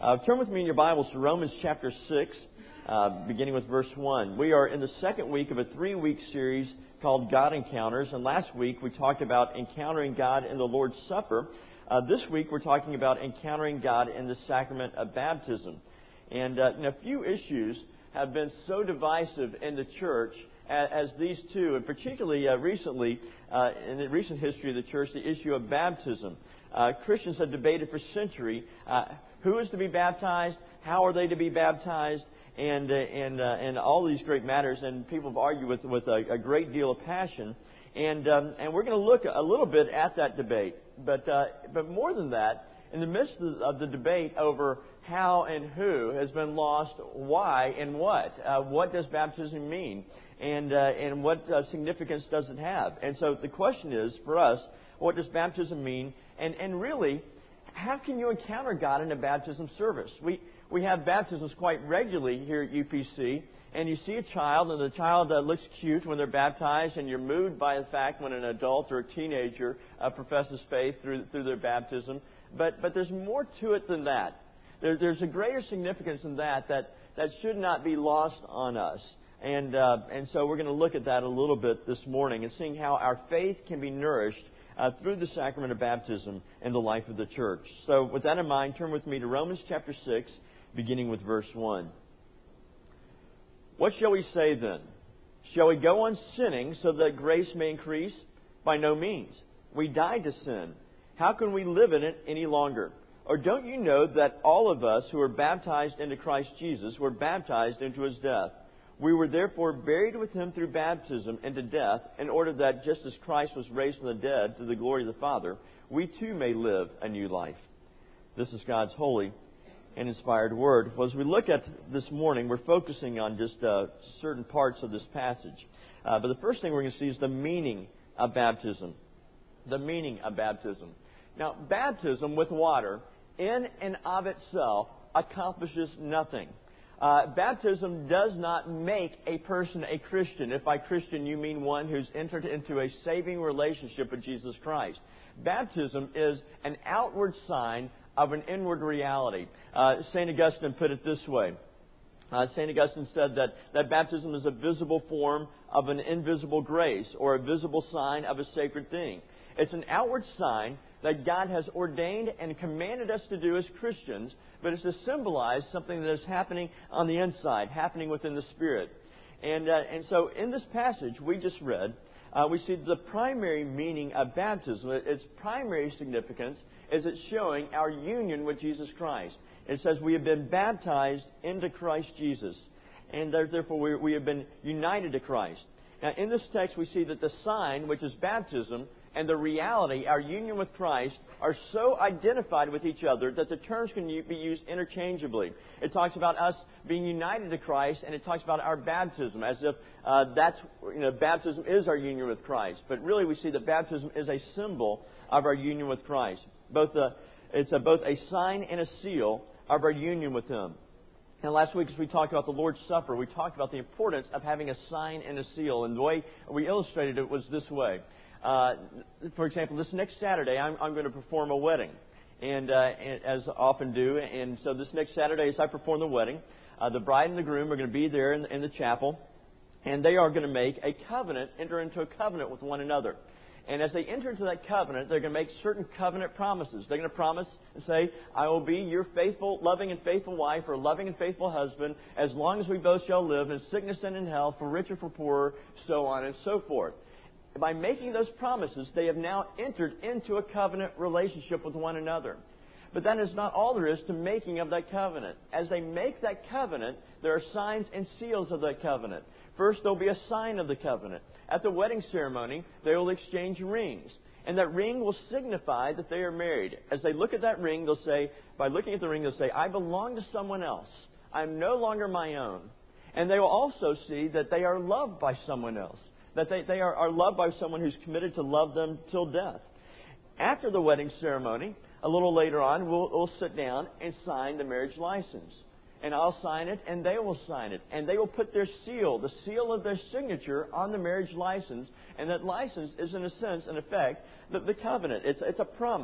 Turn with me in your Bibles to Romans chapter 6, beginning with verse 1. We are in the second week of a 3-week series called God Encounters. And last week we talked about encountering God in the Lord's Supper. This week we're talking about encountering God in the sacrament of baptism. And a few issues have been so divisive in the church as these two, and particularly recently, in the recent history of the church, the issue of baptism. Christians have debated for centuries who is to be baptized, how are they to be baptized, and all these great matters. And people have argued with a great deal of passion. And we're going to look a little bit at that debate. But more than that, in the midst of the debate over how and who has been lost, why and what does baptism mean, and what significance does it have? And so the question is, for us, what does baptism mean? And really, how can you encounter God in a baptism service? We have baptisms quite regularly here at UPC, and you see a child, and the child looks cute when they're baptized, and you're moved by the fact when an adult or a teenager professes faith through their baptism. But there's more to it than that. There's a greater significance in that should not be lost on us. And so we're going to look at that a little bit this morning and seeing how our faith can be nourished through the sacrament of baptism in the life of the church. So with that in mind, turn with me to Romans chapter 6, beginning with verse 1. What shall we say then? Shall we go on sinning so that grace may increase? By no means. We died to sin. How can we live in it any longer? Or don't you know that all of us who were baptized into Christ Jesus were baptized into His death? We were therefore buried with Him through baptism into death, in order that just as Christ was raised from the dead through the glory of the Father, we too may live a new life. This is God's holy and inspired Word. Well, as we look at this morning, we're focusing on just certain parts of this passage. But the first thing we're going to see is the meaning of baptism. The meaning of baptism. Now, baptism with water, in and of itself, accomplishes nothing. Baptism does not make a person a Christian. If by Christian you mean one who's entered into a saving relationship with Jesus Christ. Baptism is an outward sign of an inward reality. St. Augustine put it this way. St. Augustine said that baptism is a visible form of an invisible grace, or a visible sign of a sacred thing. It's an outward sign that God has ordained and commanded us to do as Christians, but it's to symbolize something that is happening on the inside, happening within the Spirit. And so in this passage we just read, we see the primary meaning of baptism. Its primary significance is it's showing our union with Jesus Christ. It says we have been baptized into Christ Jesus, and therefore we have been united to Christ. Now in this text we see that the sign, which is baptism, and the reality, our union with Christ, are so identified with each other that the terms can be used interchangeably. It talks about us being united to Christ, and it talks about our baptism, as if baptism is our union with Christ. But really we see that baptism is a symbol of our union with Christ. It's both a sign and a seal of our union with Him. And last week, as we talked about the Lord's Supper, we talked about the importance of having a sign and a seal. And the way we illustrated it was this way. For example, this next Saturday, I'm going to perform a wedding, and as I often do. And so this next Saturday, as I perform the wedding, the bride and the groom are going to be there in the chapel, and they are going to make a covenant, enter into a covenant with one another. And as they enter into that covenant, they're going to make certain covenant promises. They're going to promise and say, I will be your faithful, loving and faithful wife, or loving and faithful husband, as long as we both shall live in sickness and in health, for rich or for poor, so on and so forth. By making those promises, they have now entered into a covenant relationship with one another. But that is not all there is to making of that covenant. As they make that covenant, there are signs and seals of that covenant. First, there will be a sign of the covenant. At the wedding ceremony, they will exchange rings. And that ring will signify that they are married. As they look at that ring, they'll say, by looking at the ring, they'll say, I belong to someone else. I'm no longer my own. And they will also see that they are loved by someone else. That they are loved by someone who's committed to love them till death. After the wedding ceremony, a little later on, we'll sit down and sign the marriage license. And I'll sign it, and they will sign it. And they will put their seal, the seal of their signature, on the marriage license. And that license is, in a sense, in effect, the covenant. It's a promise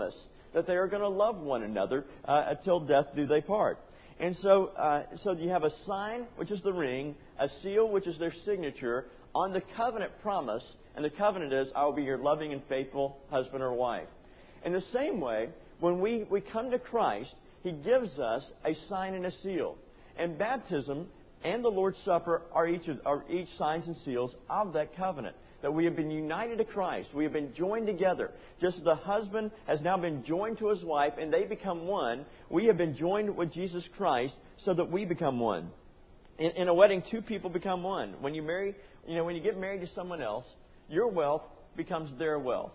that they are going to love one another until death do they part. And so you have a sign, which is the ring, a seal, which is their signature, on the covenant promise. And the covenant is, I will be your loving and faithful husband or wife. In the same way, when we come to Christ, He gives us a sign and a seal. And baptism and the Lord's Supper are each signs and seals of that covenant. That we have been united to Christ. We have been joined together. Just as the husband has now been joined to his wife and they become one, we have been joined with Jesus Christ so that we become one. In a wedding, two people become one. When you marry, when you get married to someone else, your wealth becomes their wealth.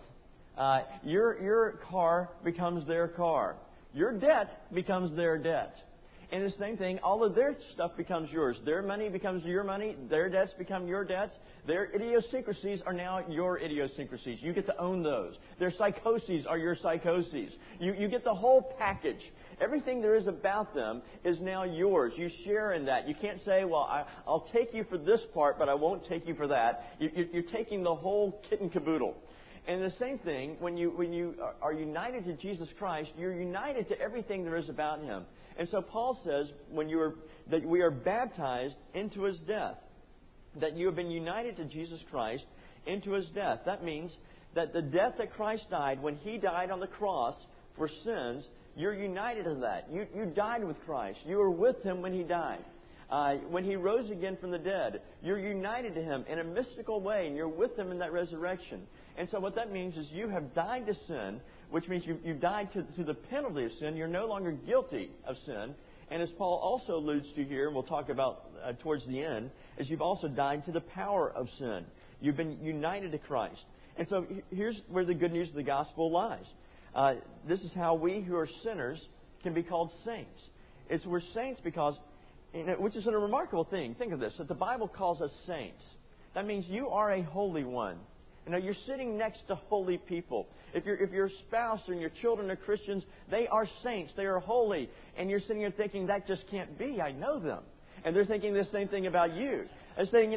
Your car becomes their car. Your debt becomes their debt. And the same thing, all of their stuff becomes yours. Their money becomes your money. Their debts become your debts. Their idiosyncrasies are now your idiosyncrasies. You get to own those. Their psychoses are your psychoses. You get the whole package. Everything there is about them is now yours. You share in that. You can't say, well, I'll take you for this part, but I won't take you for that. You're taking the whole kit and caboodle. And the same thing, when you are united to Jesus Christ, you're united to everything there is about Him. And so Paul says that we are baptized into His death. That you have been united to Jesus Christ into His death. That means that the death that Christ died, when He died on the cross for sins, you're united to that. You died with Christ. You were with Him when He died. When He rose again from the dead, you're united to Him in a mystical way, and you're with Him in that resurrection. And so what that means is you have died to sin, which means you've died to the penalty of sin. You're no longer guilty of sin. And as Paul also alludes to here, and we'll talk about towards the end, is you've also died to the power of sin. You've been united to Christ. And so here's where the good news of the gospel lies. This is how we who are sinners can be called saints. We're saints because, which is a remarkable thing. Think of this, that the Bible calls us saints. That means you are a holy one. You're sitting next to holy people. If your spouse and your children are Christians, they are saints. They are holy. And you're sitting here thinking, that just can't be. I know them. And they're thinking the same thing about you. They're saying,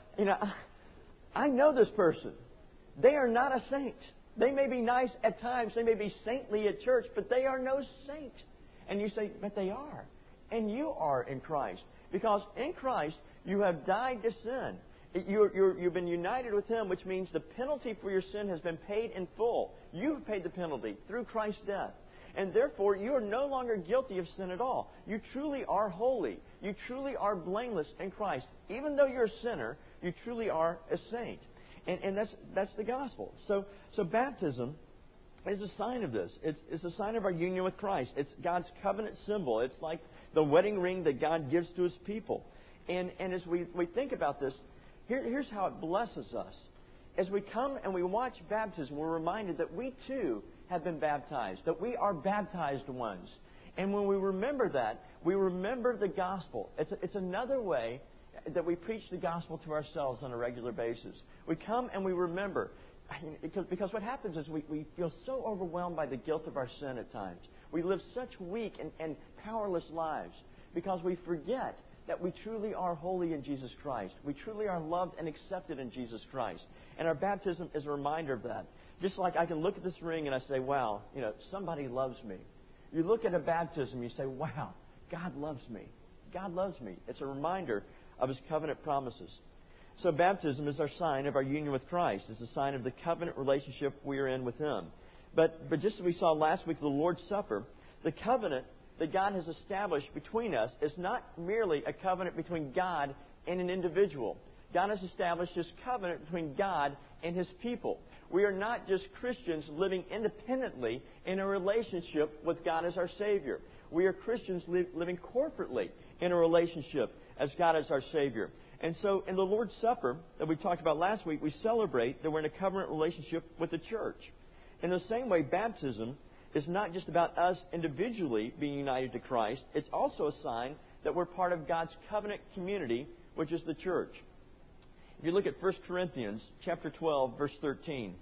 I know this person. They are not a saint. They may be nice at times. They may be saintly at church, but they are no saint. And you say, but they are. And you are in Christ. Because in Christ, you have died to sin. You've been united with Him, which means the penalty for your sin has been paid in full. You've paid the penalty through Christ's death. And therefore, you are no longer guilty of sin at all. You truly are holy. You truly are blameless in Christ. Even though you're a sinner, you truly are a saint. And that's the gospel. So baptism is a sign of this. It's a sign of our union with Christ. It's God's covenant symbol. It's like the wedding ring that God gives to His people. And as we think about this, here's how it blesses us. As we come and we watch baptism, we're reminded that we too have been baptized, that we are baptized ones. And when we remember that, we remember the gospel. It's another way that we preach the gospel to ourselves on a regular basis. We come and we remember. Because what happens is we feel so overwhelmed by the guilt of our sin at times. We live such weak and powerless lives because we forget that we truly are holy in Jesus Christ. We truly are loved and accepted in Jesus Christ. And our baptism is a reminder of that. Just like I can look at this ring and I say, wow, somebody loves me. You look at a baptism, you say, wow, God loves me. God loves me. It's a reminder of His covenant promises. So baptism is our sign of our union with Christ. It's a sign of the covenant relationship we are in with Him. But just as we saw last week, the Lord's Supper, the covenant that God has established between us is not merely a covenant between God and an individual. God has established His covenant between God and His people. We are not just Christians living independently in a relationship with God as our Savior. We are Christians living corporately in a relationship as God as our Savior. And so in the Lord's Supper that we talked about last week, we celebrate that we're in a covenant relationship with the church. In the same way, baptism is not just about us individually being united to Christ. It's also a sign that we're part of God's covenant community, which is the church. If you look at 1 Corinthians chapter 12, verse 13.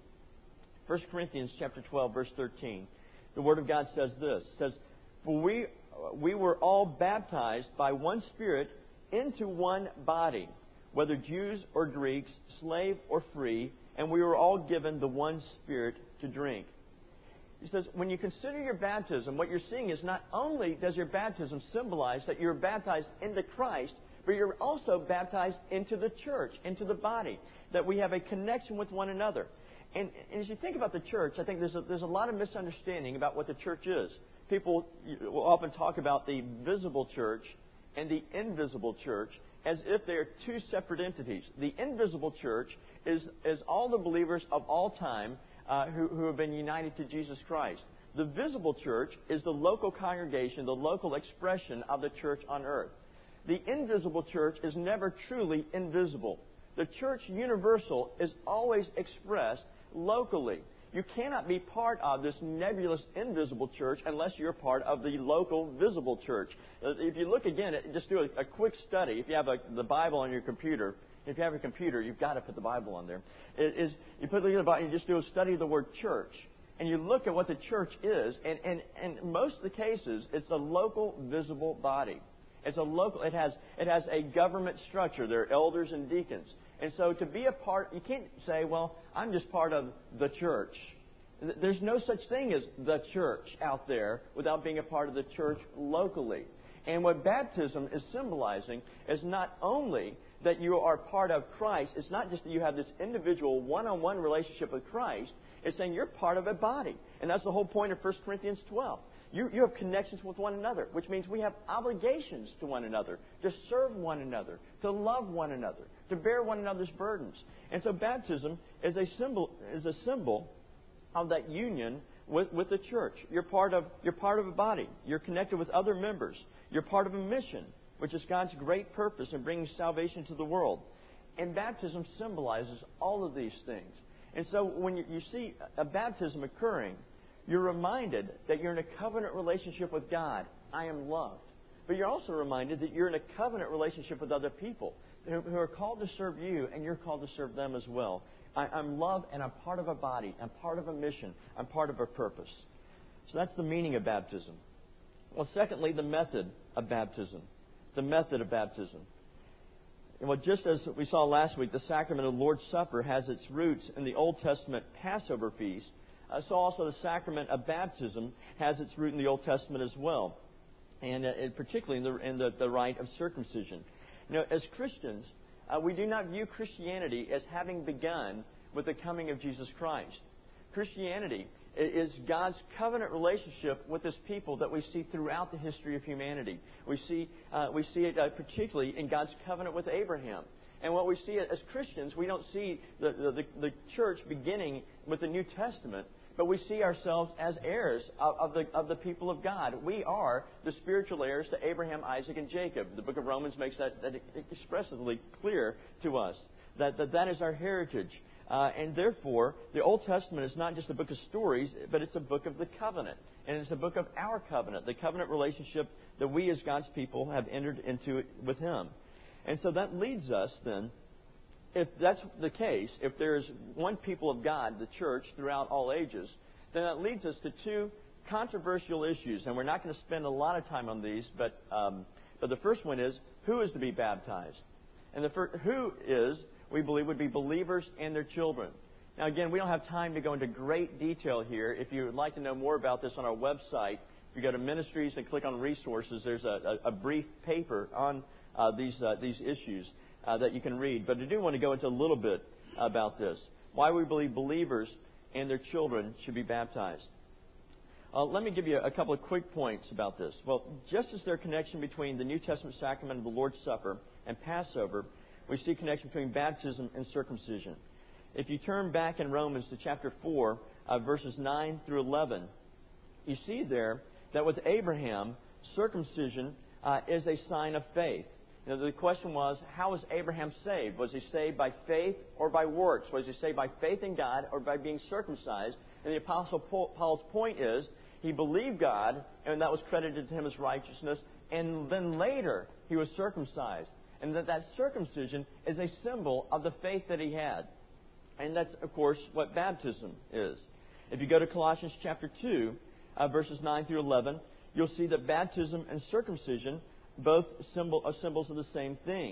1 Corinthians chapter 12, verse 13. The Word of God says this. It says, "For we were all baptized by one Spirit into one body, whether Jews or Greeks, slave or free, and we were all given the one Spirit to drink." He says, when you consider your baptism, what you're seeing is not only does your baptism symbolize that you're baptized into Christ, but you're also baptized into the church, into the body, that we have a connection with one another. And as you think about the church, I think there's a lot of misunderstanding about what the church is. People will often talk about the visible church and the invisible church as if they are two separate entities. The invisible church is all the believers of all time who have been united to Jesus Christ. The visible church is the local congregation, the local expression of the church on earth. The invisible church is never truly invisible. The church universal is always expressed locally. You cannot be part of this nebulous invisible church unless you're part of the local visible church. If you look again, just do a quick study. If you have the Bible on your computer, if you have a computer, you've got to put the Bible on there. You put the Bible, you just do a study of the word church, and you look at what the church is. And in most of the cases, it's a local visible body. It's a local. It has a government structure. There are elders and deacons. And so to be a part, you can't say, well, I'm just part of the church. There's no such thing as the church out there without being a part of the church locally. And what baptism is symbolizing is not only that you are part of Christ, it's not just that you have this individual one-on-one relationship with Christ, it's saying you're part of a body. And that's the whole point of 1 Corinthians 12. You have connections with one another, which means we have obligations to one another, to serve one another, to love one another, to bear one another's burdens. And so baptism is a symbol of that union with the church. You're part of a body. You're connected with other members. You're part of a mission, which is God's great purpose in bringing salvation to the world. And baptism symbolizes all of these things. And so when you see a baptism occurring, you're reminded that you're in a covenant relationship with God. I am loved. But you're also reminded that you're in a covenant relationship with other people who are called to serve you, and you're called to serve them as well. I'm loved, and I'm part of a body. I'm part of a mission. I'm part of a purpose. So that's the meaning of baptism. Well, secondly, the method of baptism. The method of baptism. Well, just as we saw last week, the sacrament of the Lord's Supper has its roots in the Old Testament Passover feast. So also the sacrament of baptism has its root in the Old Testament as well, and particularly in the rite of circumcision. You know, as Christians, we do not view Christianity as having begun with the coming of Jesus Christ. Christianity is God's covenant relationship with His people that we see throughout the history of humanity. We see it particularly in God's covenant with Abraham. And what we see as Christians, we don't see the church beginning with the New Testament, but we see ourselves as heirs of the people of God. We are the spiritual heirs to Abraham, Isaac, and Jacob. The book of Romans makes that expressively clear to us, that is our heritage. And therefore, the Old Testament is not just a book of stories, but it's a book of the covenant. And it's a book of our covenant, the covenant relationship that we as God's people have entered into with Him. And so that leads us then, if that's the case, if there's one people of God, the church, throughout all ages, then that leads us to two controversial issues. And we're not going to spend a lot of time on these, but the first one is, who is to be baptized? And the first, who is, we believe, would be believers and their children. Now, again, we don't have time to go into great detail here. If you would like to know more about this on our website, if you go to Ministries and click on Resources, there's a brief paper on these issues that you can read. But I do want to go into a little bit about this. Why we believe believers and their children should be baptized. Let me give you a couple of quick points about this. Well, just as there are connection between the New Testament sacrament of the Lord's Supper and Passover, we see connection between baptism and circumcision. If you turn back in Romans to chapter 4, verses 9 through 11, you see there that with Abraham, circumcision is a sign of faith. You know, the question was, how was Abraham saved? Was he saved by faith or by works? Was he saved by faith in God or by being circumcised? And the Apostle Paul's point is, he believed God, and that was credited to him as righteousness, and then later he was circumcised. And that circumcision is a symbol of the faith that he had. And that's, of course, what baptism is. If you go to Colossians chapter 2, verses 9 through 11, you'll see that baptism and circumcision both are symbols of the same thing.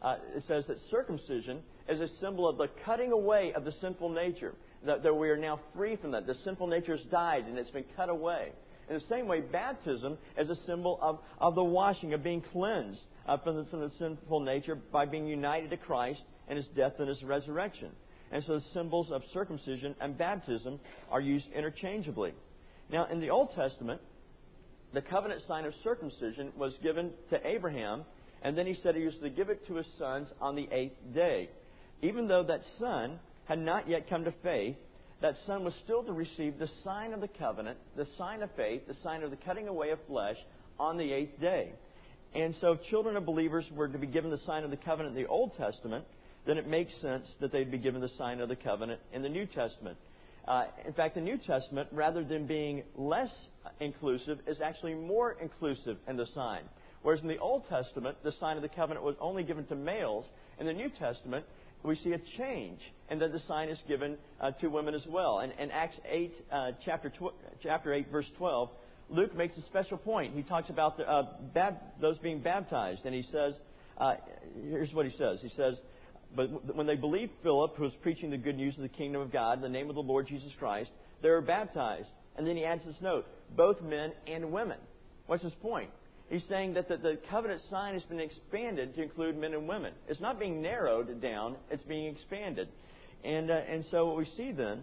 it says that circumcision is a symbol of the cutting away of the sinful nature, that we are now free from that. The sinful nature has died and it's been cut away. In the same way, baptism is a symbol of the washing, of being cleansed from the sinful nature by being united to Christ and His death and His resurrection. And so the symbols of circumcision and baptism are used interchangeably. Now, in the Old Testament, the covenant sign of circumcision was given to Abraham, and then he said he was to give it to his sons on the 8th day. Even though that son had not yet come to faith, that son was still to receive the sign of the covenant, the sign of faith, the sign of the cutting away of flesh on the 8th day. And so if children of believers were to be given the sign of the covenant in the Old Testament, then it makes sense that they'd be given the sign of the covenant in the New Testament. In fact, the New Testament, rather than being less inclusive, is actually more inclusive in the sign. Whereas in the Old Testament, the sign of the covenant was only given to males. In the New Testament, we see a change, and that the sign is given to women as well. And in Acts 8, chapter 8, verse 12, Luke makes a special point. He talks about those being baptized, and he says, here's what he says. He says, but when they believed Philip, who was preaching the good news of the kingdom of God in the name of the Lord Jesus Christ, they were baptized. And then he adds this note, both men and women. What's his point? He's saying that the covenant sign has been expanded to include men and women. It's not being narrowed down, it's being expanded. And so what we see then,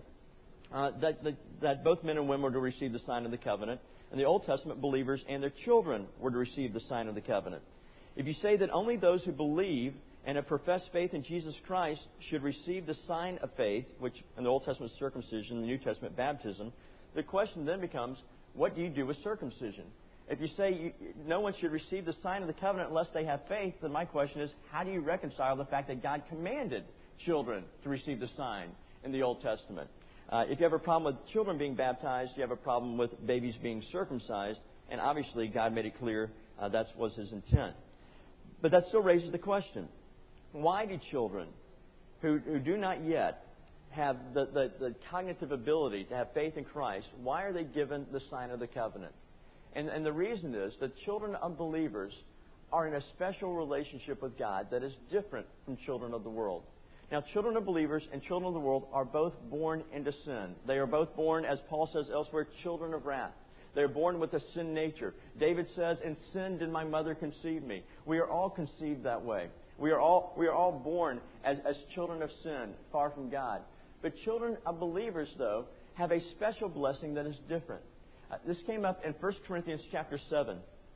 that both men and women were to receive the sign of the covenant, and the Old Testament believers and their children were to receive the sign of the covenant. If you say that only those who believe and have professed faith in Jesus Christ should receive the sign of faith, which in the Old Testament is circumcision, in the New Testament baptism, the question then becomes, what do you do with circumcision? If you say no one should receive the sign of the covenant unless they have faith, then my question is, how do you reconcile the fact that God commanded children to receive the sign in the Old Testament? If you have a problem with children being baptized, you have a problem with babies being circumcised, and obviously God made it clear that was His intent. But that still raises the question, why do children who do not yet have the cognitive ability to have faith in Christ, why are they given the sign of the covenant? And the reason is that children of believers are in a special relationship with God that is different from children of the world. Now, children of believers and children of the world are both born into sin. They are both born, as Paul says elsewhere, children of wrath. They are born with a sin nature. David says, "In sin did my mother conceive me." We are all conceived that way. We are all born as children of sin, far from God. But children of believers, though, have a special blessing that is different. This came up in 1 Corinthians chapter 7.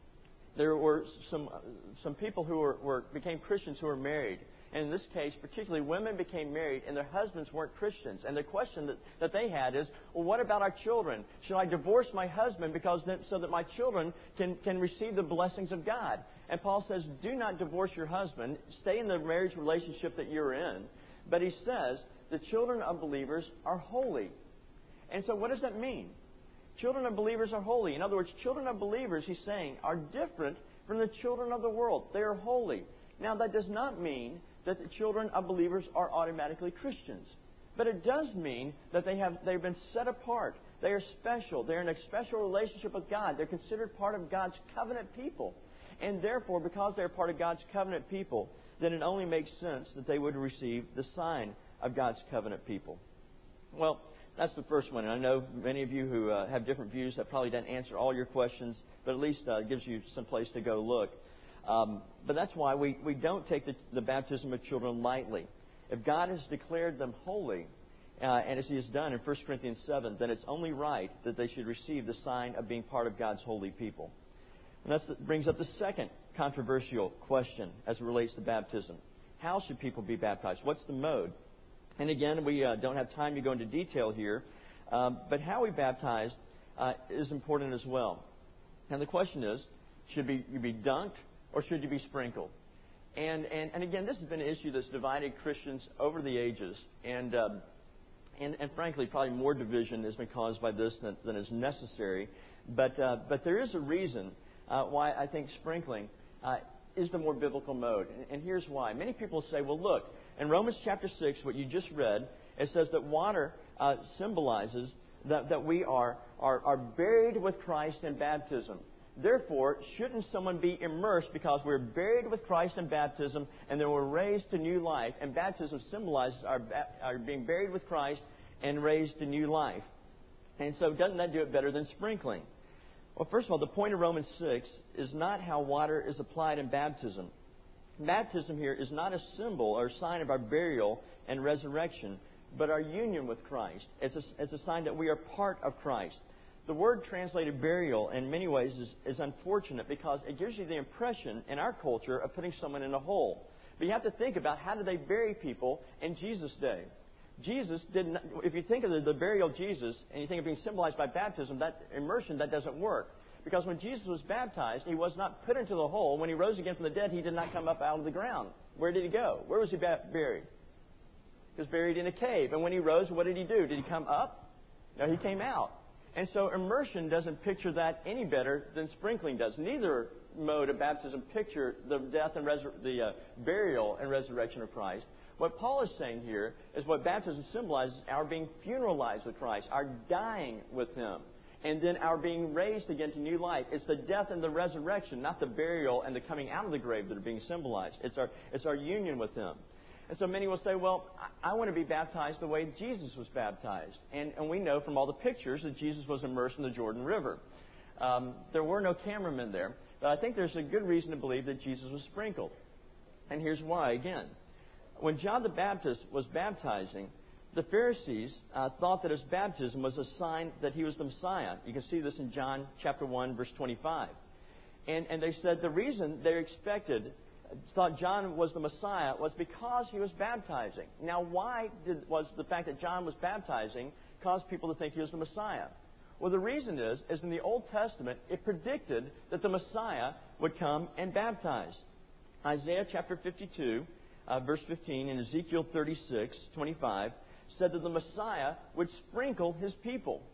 There were some people who became Christians who were married. And in this case, particularly, women became married and their husbands weren't Christians. And the question that they had is, well, what about our children? Should I divorce my husband so that my children can receive the blessings of God? And Paul says, do not divorce your husband. Stay in the marriage relationship that you're in. But he says, the children of believers are holy. And so what does that mean? Children of believers are holy. In other words, children of believers, he's saying, are different from the children of the world. They are holy. Now, that does not mean that the children of believers are automatically Christians. But it does mean that they've been set apart. They are special. They're in a special relationship with God. They're considered part of God's covenant people. And therefore, because they're part of God's covenant people, then it only makes sense that they would receive the sign of God's covenant people. Well, that's the first one. And I know many of you who have different views, that probably doesn't answer all your questions, but at least gives you some place to go look. But that's why we don't take the baptism of children lightly. If God has declared them holy, and as He has done in 1 Corinthians 7, then it's only right that they should receive the sign of being part of God's holy people. And that brings up the second controversial question as it relates to baptism. How should people be baptized? What's the mode? And again, we don't have time to go into detail here, but how we baptize is important as well. And the question is, should you be dunked or should you be sprinkled? And again, this has been an issue that's divided Christians over the ages. And frankly, probably more division has been caused by this than is necessary. But there is a reason why I think sprinkling is the more biblical mode. And here's why. Many people say, well, look, in Romans chapter 6, what you just read, it says that water symbolizes that we are buried with Christ in baptism. Therefore, shouldn't someone be immersed because we're buried with Christ in baptism and then we're raised to new life? And baptism symbolizes our being buried with Christ and raised to new life. And so doesn't that do it better than sprinkling? Well, first of all, the point of Romans 6 is not how water is applied in baptism. Baptism here is not a symbol or sign of our burial and resurrection, but our union with Christ. It's a sign that we are part of Christ. The word translated burial in many ways is unfortunate because it gives you the impression in our culture of putting someone in a hole. But you have to think about how did they bury people in Jesus' day. Jesus didn't. If you think of the burial of Jesus and you think of being symbolized by baptism, that immersion, that doesn't work. Because when Jesus was baptized, He was not put into the hole. When He rose again from the dead, He did not come up out of the ground. Where did He go? Where was He buried? He was buried in a cave. And when He rose, what did He do? Did He come up? No, He came out. And so immersion doesn't picture that any better than sprinkling does. Neither mode of baptism picture the death and the burial and resurrection of Christ. What Paul is saying here is what baptism symbolizes: our being funeralized with Christ, our dying with Him, and then our being raised again to new life. It's the death and the resurrection, not the burial and the coming out of the grave, that are being symbolized. It's our union with Him. And so many will say, well, I want to be baptized the way Jesus was baptized. And we know from all the pictures that Jesus was immersed in the Jordan River. There were no cameramen there, but I think there's a good reason to believe that Jesus was sprinkled. And here's why, again. When John the Baptist was baptizing, the Pharisees thought that his baptism was a sign that he was the Messiah. You can see this in John chapter 1, verse 25. And they said the reason they thought John was the Messiah was because he was baptizing. Now, why was the fact that John was baptizing cause people to think he was the Messiah? Well, the reason is in the Old Testament, it predicted that the Messiah would come and baptize. Isaiah chapter 52, verse 15, and Ezekiel 36, 25, said that the Messiah would sprinkle His people.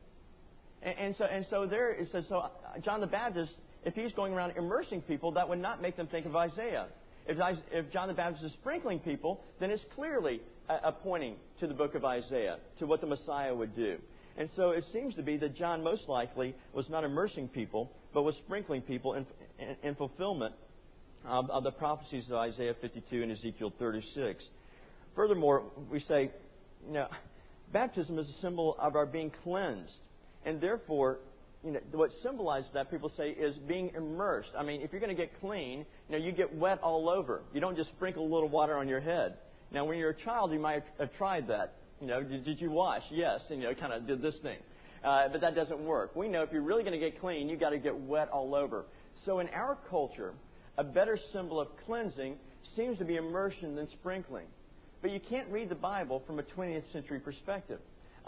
And so there it says, so John the Baptist, if he's going around immersing people, that would not make them think of Isaiah. If John the Baptist is sprinkling people, then it's clearly pointing to the book of Isaiah, to what the Messiah would do. And so it seems to be that John most likely was not immersing people, but was sprinkling people in fulfillment of the prophecies of Isaiah 52 and Ezekiel 36. Furthermore, we say, baptism is a symbol of our being cleansed. And therefore, what symbolizes that, people say, is being immersed. I mean, if you're going to get clean, you get wet all over. You don't just sprinkle a little water on your head. Now, when you're a child, you might have tried that. Did you wash? Yes. And, kind of did this thing. But that doesn't work. We know if you're really going to get clean, you've got to get wet all over. So in our culture, a better symbol of cleansing seems to be immersion than sprinkling. But you can't read the Bible from a 20th century perspective.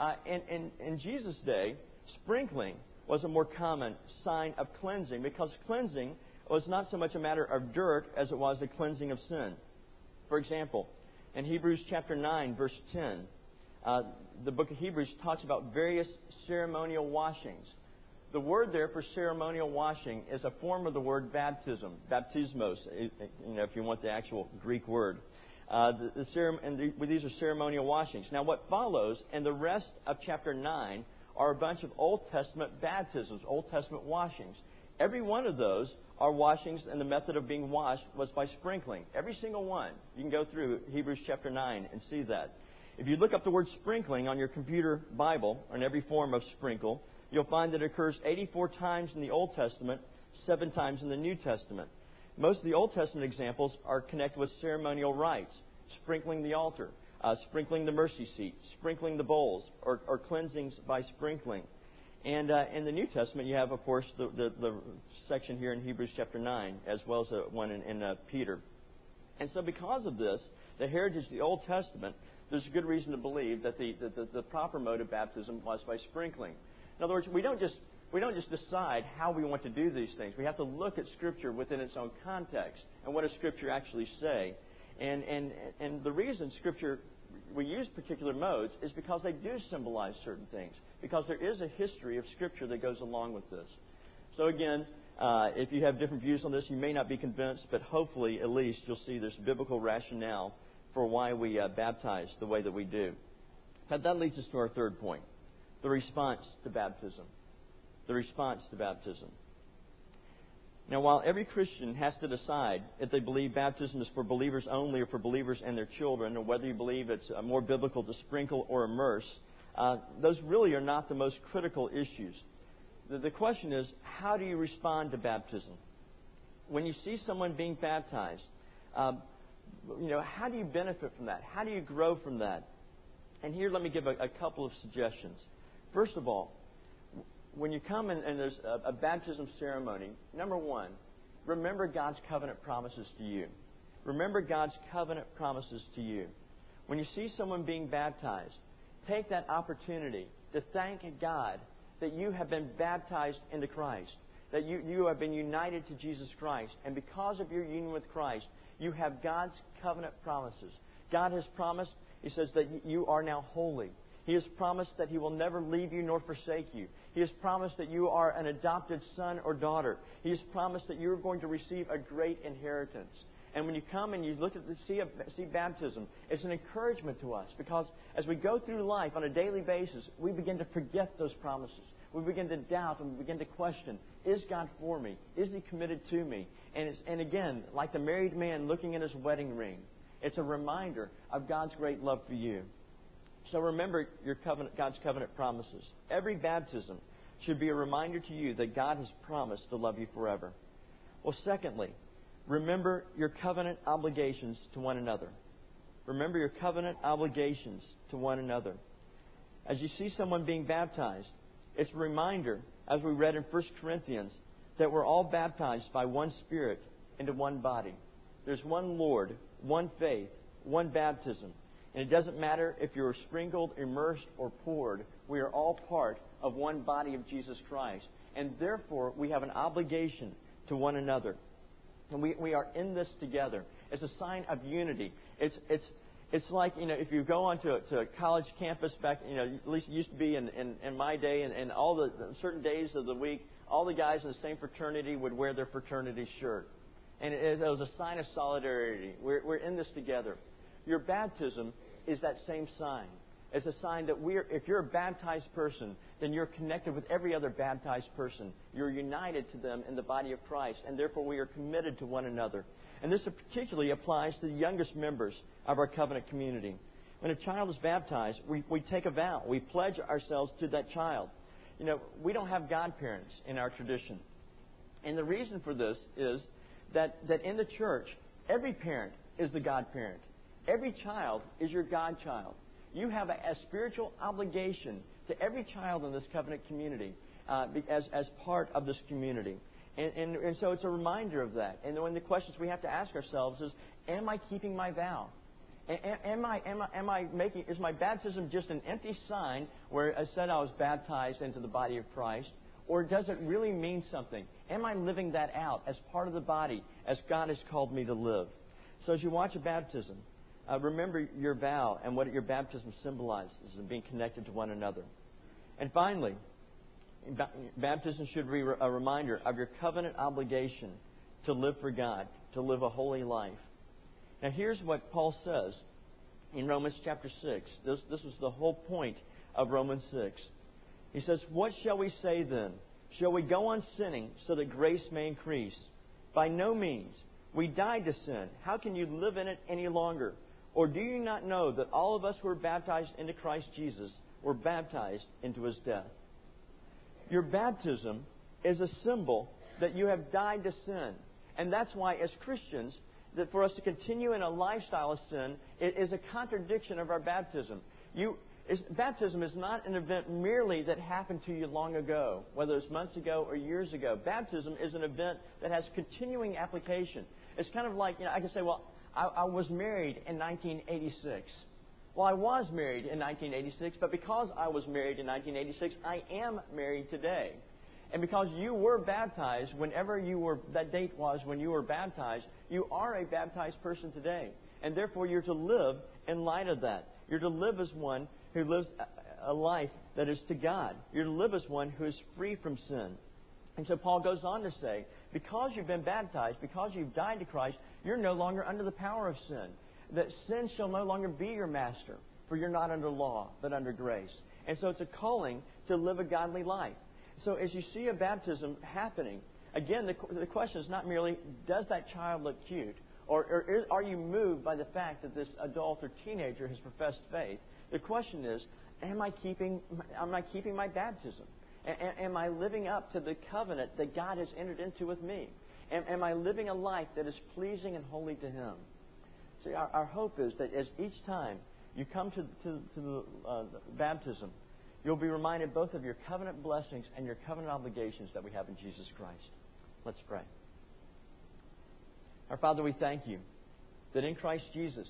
In Jesus' day, sprinkling was a more common sign of cleansing, because cleansing was not so much a matter of dirt as it was the cleansing of sin. For example, in Hebrews chapter 9, verse 10, the book of Hebrews talks about various ceremonial washings. The word there for ceremonial washing is a form of the word baptism, baptismos, if you want the actual Greek word. These are ceremonial washings. Now, what follows in the rest of chapter 9 are a bunch of Old Testament baptisms, Old Testament washings. Every one of those are washings, and the method of being washed was by sprinkling. Every single one. You can go through Hebrews chapter 9 and see that. If you look up the word sprinkling on your computer Bible, on every form of sprinkle, you'll find that it occurs 84 times in the Old Testament, 7 times in the New Testament. Most of the Old Testament examples are connected with ceremonial rites, sprinkling the altar, sprinkling the mercy seat, sprinkling the bowls, or cleansings by sprinkling. And in the New Testament, you have, of course, the section here in Hebrews chapter 9, as well as the one in Peter. And so because of this, the heritage of the Old Testament, there's a good reason to believe that the proper mode of baptism was by sprinkling. In other words, we don't just decide how we want to do these things. We have to look at Scripture within its own context, and what does Scripture actually say. And the reason Scripture, we use particular modes, is because they do symbolize certain things, because there is a history of Scripture that goes along with this. So again, if you have different views on this, you may not be convinced, but hopefully at least you'll see there's biblical rationale for why we baptize the way that we do. Now, that leads us to our third point, the response to baptism. The response to baptism. Now, while every Christian has to decide if they believe baptism is for believers only or for believers and their children, or whether you believe it's more biblical to sprinkle or immerse, those really are not the most critical issues. The question is, how do you respond to baptism? When you see someone being baptized, how do you benefit from that? How do you grow from that? And here, let me give a couple of suggestions. First of all, when you come and there's a baptism ceremony, number one, remember God's covenant promises to you. Remember God's covenant promises to you. When you see someone being baptized, take that opportunity to thank God that you have been baptized into Christ, that you have been united to Jesus Christ, and because of your union with Christ, you have God's covenant promises. God has promised, He says, that you are now holy. He has promised that He will never leave you nor forsake you. He has promised that you are an adopted son or daughter. He has promised that you are going to receive a great inheritance. And when you come and you look at see baptism, it's an encouragement to us, because as we go through life on a daily basis, we begin to forget those promises. We begin to doubt and we begin to question, is God for me? Is He committed to me? And again, like the married man looking at his wedding ring, it's a reminder of God's great love for you. So remember God's covenant promises. Every baptism should be a reminder to you that God has promised to love you forever. Well, secondly, remember your covenant obligations to one another. Remember your covenant obligations to one another. As you see someone being baptized, it's a reminder, as we read in 1 Corinthians, that we're all baptized by one Spirit into one body. There's one Lord, one faith, one baptism. And it doesn't matter if you're sprinkled, immersed, or poured. We are all part of one body of Jesus Christ. And therefore, we have an obligation to one another. And we are in this together. It's a sign of unity. It's like, if you go onto a college campus back, at least it used to be in my day, and all the certain days of the week, all the guys in the same fraternity would wear their fraternity shirt. And it was a sign of solidarity. We're in this together. Your baptism is that same sign. It's a sign that if you're a baptized person, then you're connected with every other baptized person. You're united to them in the body of Christ, and therefore we are committed to one another. And this particularly applies to the youngest members of our covenant community. When a child is baptized, we take a vow. We pledge ourselves to that child. We don't have godparents in our tradition. And the reason for this is that in the church, every parent is the godparent. Every child is your godchild. You have a spiritual obligation to every child in this covenant community as part of this community. And so it's a reminder of that. And one of the questions we have to ask ourselves is, am I keeping my vow? Is my baptism just an empty sign where I said I was baptized into the body of Christ? Or does it really mean something? Am I living that out as part of the body as God has called me to live? So as you watch a baptism, remember your vow and what your baptism symbolizes and being connected to one another. And finally, baptism should be a reminder of your covenant obligation to live for God, to live a holy life. Now here's what Paul says in Romans chapter 6. This was the whole point of Romans 6. He says, "What shall we say then? Shall we go on sinning so that grace may increase? By no means. We died to sin. How can you live in it any longer? Or do you not know that all of us who were baptized into Christ Jesus were baptized into His death?" Your baptism is a symbol that you have died to sin. And that's why, as Christians, that for us to continue in a lifestyle of sin, it is a contradiction of our baptism. Baptism is not an event merely that happened to you long ago, whether it's months ago or years ago. Baptism is an event that has continuing application. It's kind of like, I can say, well, I was married in 1986. Well, I was married in 1986, but because I was married in 1986, I am married today. And because you were baptized, that date was when you were baptized, you are a baptized person today. And therefore, you're to live in light of that. You're to live as one who lives a life that is to God. You're to live as one who is free from sin. And so Paul goes on to say, because you've been baptized, because you've died to Christ, you're no longer under the power of sin. That sin shall no longer be your master, for you're not under law, but under grace. And so it's a calling to live a godly life. So as you see a baptism happening, again, the question is not merely, does that child look cute? Or are you moved by the fact that this adult or teenager has professed faith? The question is, am I keeping my baptism? Am I living up to the covenant that God has entered into with me? Am I living a life that is pleasing and holy to Him? See, our hope is that as each time you come to the baptism, you'll be reminded both of your covenant blessings and your covenant obligations that we have in Jesus Christ. Let's pray. Our Father, we thank You that in Christ Jesus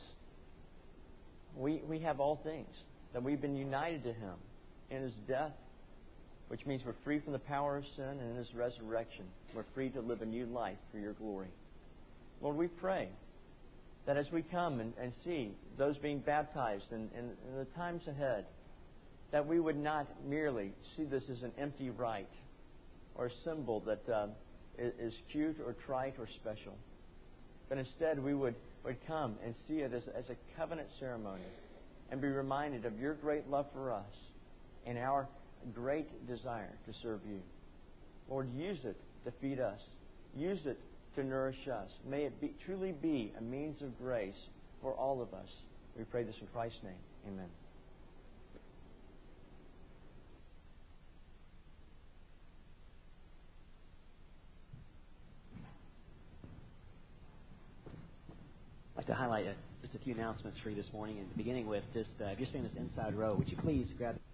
we have all things, that we've been united to Him in His death, which means we're free from the power of sin, and in His resurrection we're free to live a new life for Your glory. Lord, we pray that as we come and see those being baptized in the times ahead, that we would not merely see this as an empty rite or a symbol that is cute or trite or special, but instead we would come and see it as a covenant ceremony and be reminded of Your great love for us and our great desire to serve You. Lord, use it to feed us. Use it to nourish us. May it truly be a means of grace for all of us. We pray this in Christ's name. Amen. I'd like to highlight just a few announcements for you this morning, and beginning with just if you're sitting in this inside row, would you please grab